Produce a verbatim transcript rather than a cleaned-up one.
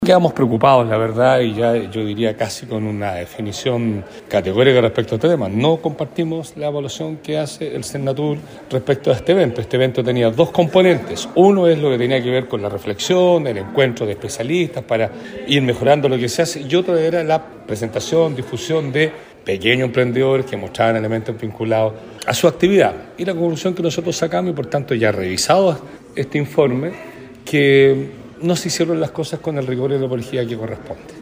Quedamos preocupados, la verdad, y ya yo diría casi con una definición categórica respecto a este tema. No compartimos la evaluación que hace el Senatur respecto a este evento. Este evento tenía dos componentes. Uno es lo que tenía que ver con la reflexión, el encuentro de especialistas para ir mejorando lo que se hace, y otro era la presentación, difusión de pequeños emprendedores que mostraban elementos vinculados a su actividad. Y la conclusión que nosotros sacamos, y por tanto ya revisado este informe, que no se hicieron las cosas con el rigor y la política que corresponde.